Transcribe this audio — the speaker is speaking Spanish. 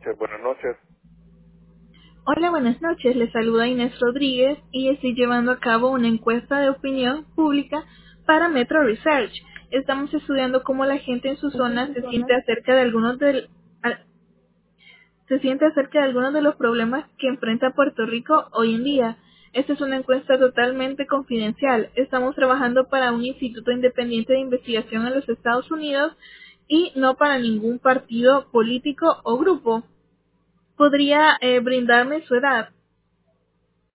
noches, buenas noches. Hola, buenas noches. Les saluda Inés Rodríguez y estoy llevando a cabo una encuesta de opinión pública para Metro Research. Estamos estudiando cómo la gente en su zona se siente acerca de algunos de los problemas que enfrenta Puerto Rico hoy en día. Esta es una encuesta totalmente confidencial. Estamos trabajando para un instituto independiente de investigación en los Estados Unidos y no para ningún partido político o grupo. ¿Podría brindarme su edad?